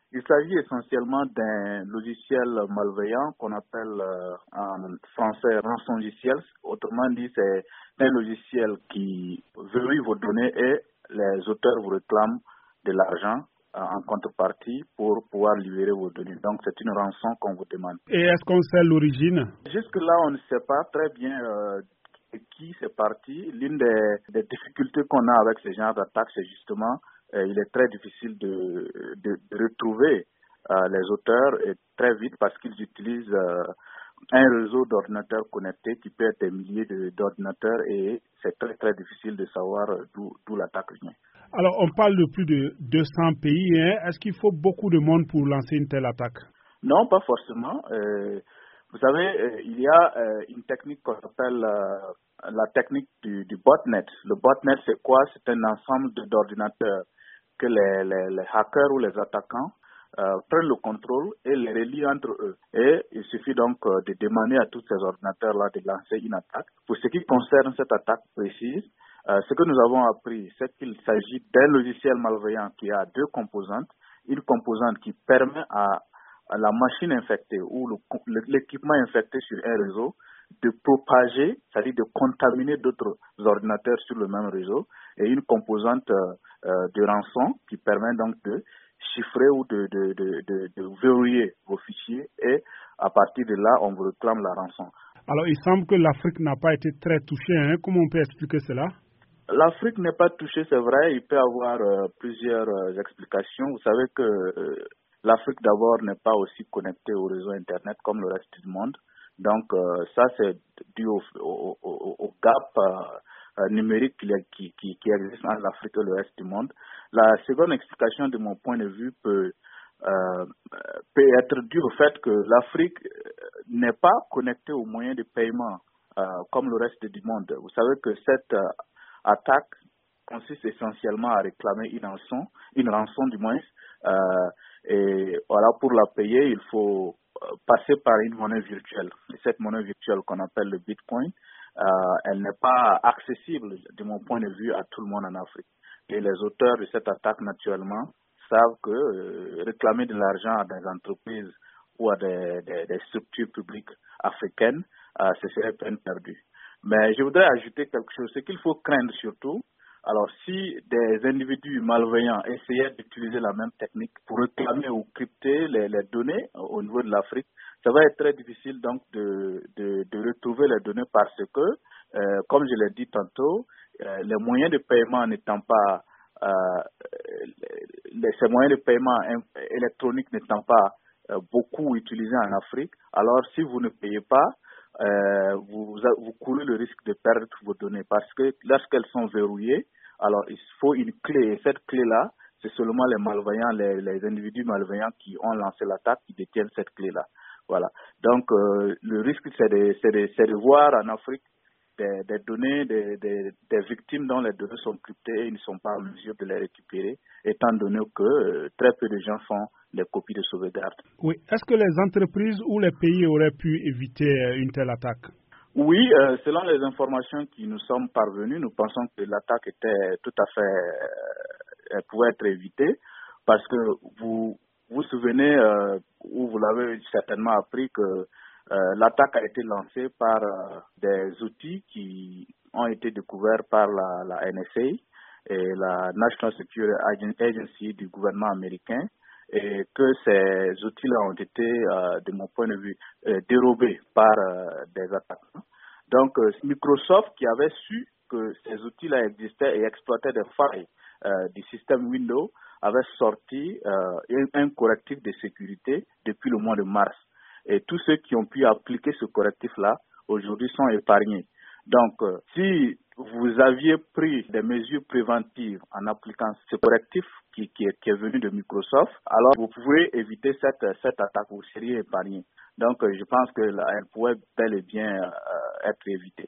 Il s'agit essentiellement d'un logiciel malveillant qu'on appelle en français rançongiciel. Autrement dit, c'est un logiciel qui verrouille vos données et les auteurs vous réclament de l'argent en contrepartie pour pouvoir libérer vos données. Donc, c'est une rançon qu'on vous demande. Et est-ce qu'on sait l'origine? Jusque-là, on ne sait pas très bien de qui c'est parti. L'une des difficultés qu'on a avec ce genre d'attaque, c'est justement il est très difficile de retrouver les auteurs et très vite parce qu'ils utilisent un réseau d'ordinateurs connectés qui peut être des milliers d'ordinateurs et c'est très très difficile de savoir d'où l'attaque vient. Alors, on parle de plus de 200 pays. Est-ce qu'il faut beaucoup de monde pour lancer une telle attaque? Non, pas forcément. Vous savez, il y a une technique qu'on appelle la technique du botnet. Le botnet, c'est quoi? C'est un ensemble d'ordinateurs que les hackers ou les attaquants prennent le contrôle et les relient entre eux. Et il suffit donc de demander à tous ces ordinateurs-là de lancer une attaque. Pour ce qui concerne cette attaque précise, ce que nous avons appris, c'est qu'il s'agit d'un logiciel malveillant qui a deux composantes. Une composante qui permet à la machine infectée ou l'équipement infecté sur un réseau de propager, c'est-à-dire de contaminer d'autres ordinateurs sur le même réseau, et une composante de rançon qui permet donc de chiffrer ou de verrouiller vos fichiers, et à partir de là, on vous réclame la rançon. Alors, il semble que l'Afrique n'a pas été très touchée. Comment on peut expliquer cela? L'Afrique n'est pas touchée, c'est vrai. Il peut y avoir plusieurs explications. Vous savez que l'Afrique d'abord n'est pas aussi connectée au réseau Internet comme le reste du monde. Donc ça, c'est dû au gap numérique qui existe entre l'Afrique et le reste du monde. La seconde explication de mon point de vue peut être due au fait que l'Afrique n'est pas connectée aux moyens de paiement comme le reste du monde. Vous savez que cette attaque consiste essentiellement à réclamer une rançon du moins, et voilà, pour la payer, il faut passer par une monnaie virtuelle. Et cette monnaie virtuelle qu'on appelle le Bitcoin, elle n'est pas accessible, de mon point de vue, à tout le monde en Afrique. Et les auteurs de cette attaque, naturellement, savent que réclamer de l'argent à des entreprises ou à des structures publiques africaines, ce serait peine perdue. Mais je voudrais ajouter quelque chose. Ce qu'il faut craindre surtout, alors si des individus malveillants essayaient d'utiliser la même technique pour réclamer ou crypter les données au niveau de l'Afrique, ça va être très difficile donc de retrouver les données parce que, comme je l'ai dit tantôt, les moyens de paiement n'étant pas, ces moyens de paiement électroniques n'étant pas beaucoup utilisés en Afrique, alors si vous ne payez pas, vous courez le risque de perdre vos données parce que lorsqu'elles sont verrouillées, alors il faut une clé et cette clé-là, c'est seulement les malveillants, les individus malveillants qui ont lancé l'attaque qui détiennent cette clé-là. Voilà. Donc le risque c'est de voir en Afrique des données des victimes dont les données sont cryptées et ils ne sont pas en mesure de les récupérer, étant donné que très peu de gens font des copies de sauvegarde. Oui. Est-ce que les entreprises ou les pays auraient pu éviter une telle attaque? Oui, selon les informations qui nous sont parvenues, nous pensons que l'attaque était tout à fait, elle pouvait être évitée parce que vous vous souvenez, ou vous l'avez certainement appris que l'attaque a été lancée par des outils qui ont été découverts par la NSA et la National Security Agency du gouvernement américain, et que ces outils-là ont été, de mon point de vue, dérobés par des attaquants. Donc, Microsoft, qui avait su que ces outils-là existaient et exploitaient des failles du système Windows, avait sorti un correctif de sécurité depuis le mois de mars. Et tous ceux qui ont pu appliquer ce correctif-là, aujourd'hui, sont épargnés. Donc, si vous aviez pris des mesures préventives en appliquant ce correctif qui est venu de Microsoft, alors vous pouvez éviter cette attaque, vous seriez épargné. Donc, je pense qu'elle pourrait bel et bien être évitée.